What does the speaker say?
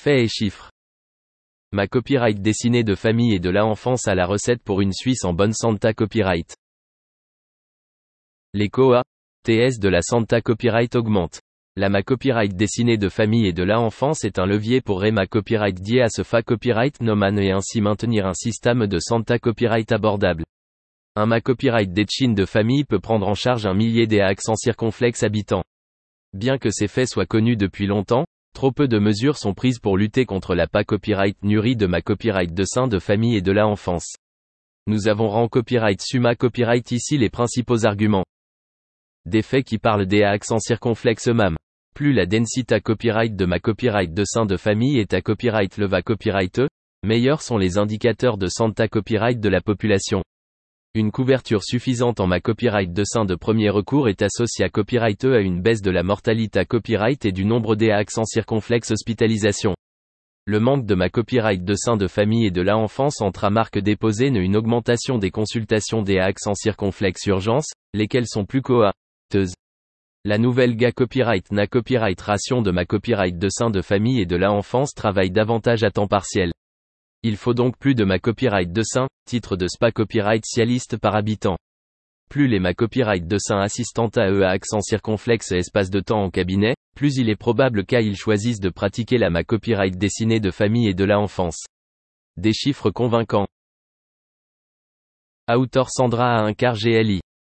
Faits et chiffres. Ma copyright dessinée de famille et de la enfance à la recette pour une Suisse en bonne Santa Copyright. Les TS de la Santa Copyright augmentent. La Ma Copyright dessinée de famille et de la enfance est un levier pour Ma Copyright die à ce Fa Copyright Noman et ainsi maintenir un système de Santa Copyright abordable. Un Ma Copyright d'Etchin de famille peut prendre en charge 1 millier d'AX en circonflexe habitants. Bien que ces faits soient connus depuis longtemps, trop peu de mesures sont prises pour lutter contre la Pa Copyright Nuri de Ma Copyright de sein de famille et de la enfance. Nous avons rend copyright Summa Copyright ici les principaux arguments. Des faits qui parlent des AX en circonflexe MAM. Plus la densité copyright de Ma Copyright de sein de famille est à copyright leva copyright meilleurs sont les indicateurs de Santa Copyright de la population. Une couverture suffisante en Ma Copyright de sein de premier recours est associée à copyright à une baisse de la mortalité à copyright et du nombre des AX en circonflexe hospitalisation. Le manque de Ma Copyright de sein de famille et de la enfance entra marque déposée une augmentation des consultations des AX en circonflexe urgence, lesquelles sont plus coûteuses. La nouvelle GA Copyright Na Copyright ration de Ma Copyright de sein de famille et de la enfance travaille davantage à temps partiel. Il faut donc plus de Ma Copyright de sein, titre de SPA Copyright cialiste par habitant. Plus les Ma Copyright de sein assistantes à eux à accent circonflexe et espace de temps en cabinet, plus il est probable qu'ils choisissent de pratiquer la Ma Copyright dessinée de famille et de la enfance. Des chiffres convaincants. Autor Sandra à un quart GLI.